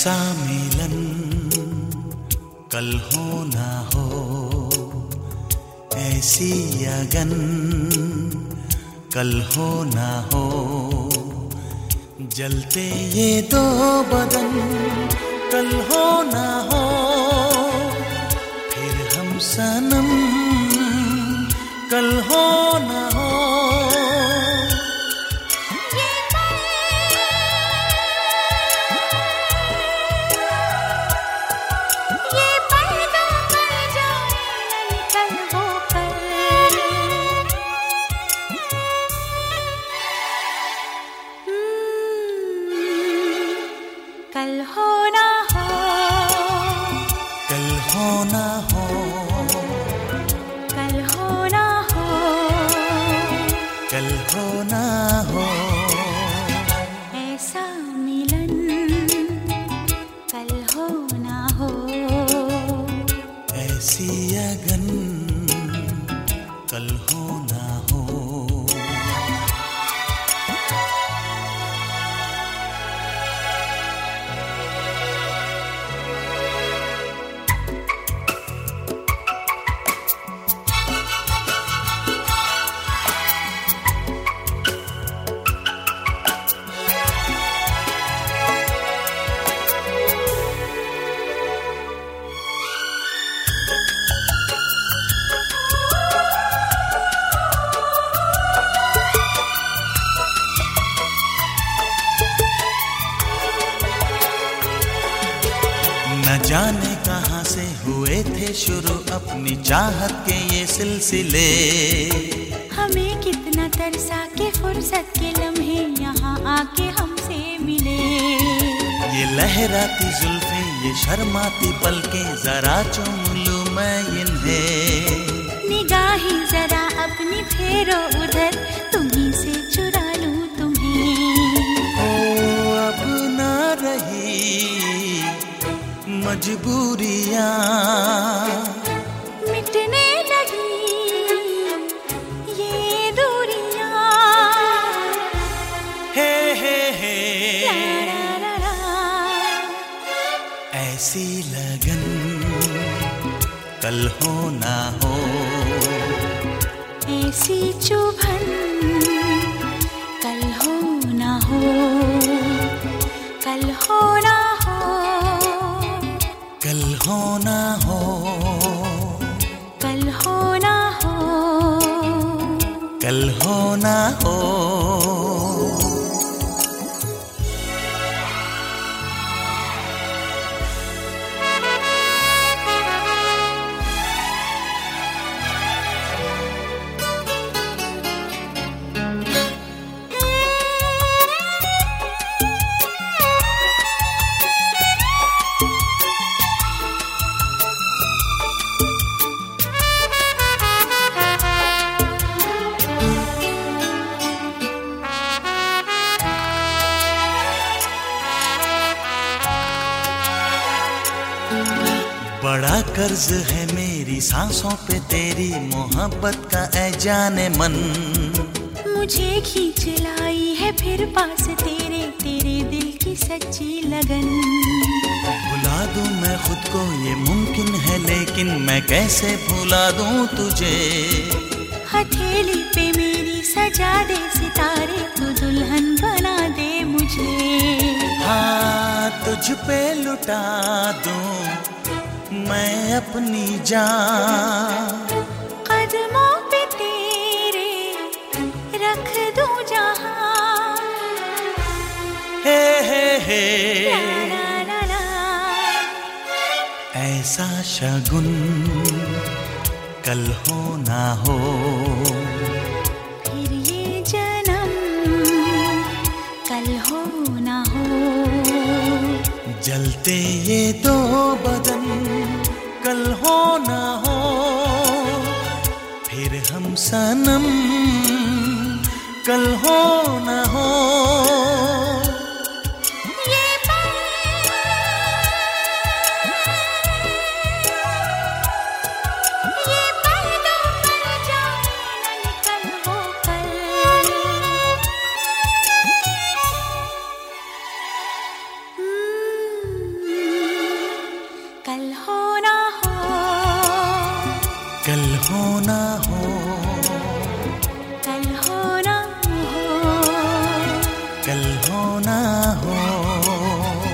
ऐसा मिलन कल हो ना हो, ऐसी अगन कल हो ना हो, जलते ये दो बदन कल हो ना हो, फिर हम सनम कल हो ना हो। कल हो ना हो, कल हो ना हो, कल हो ना हो, कल हो ना हो, ऐसा मिलन कल हो ना हो, ऐसी अगन कल हो ना हो। न जाने कहां से हुए थे शुरू अपनी चाहत के ये सिलसिले, हमें कितना तरसा के फुर्सत के लम्हे यहाँ आके हमसे मिले। ये लहराती जुल्फें ये शर्माती पलकें जरा चूम लूं मैं इन्हें, निगाहें जरा अपनी फेरो उधर तुम्हीं से चुरा लूं तुम्हें। ओ अब ना रही मजबूरियां, मिटने लगी ये दूरियां, हे ला ला ला ला। ऐसी लगन कल हो ना हो, ऐसी चुभन कल हो ना हो, कल हो ना हो, कल हो ना हो, कल हो ना हो, कल हो ना हो। बड़ा कर्ज है मेरी सांसों पे तेरी मोहब्बत का ऐ जाने मन, मुझे खींच लाई है फिर पास तेरे, तेरे दिल की सच्ची लगन। भुला दूं मैं खुद को ये मुमकिन है, लेकिन मैं कैसे भुला दूं तुझे। हथेली पे मेरी सजा दे सितारे, तू दुल्हन बना दे मुझे। हाँ तुझ पे लुटा दूं मैं अपनी जान, कदमों पे तेरे रख दूं जहां, हे ला ला ला। ऐसा शगुन कल हो ना हो, फिर ये जन्म कल हो ना हो, जलते ये दो बदन कल हो ना हो, फिर हम सनम कल हो ना हो। ना हो, कल हो ना हो, कल हो ना हो।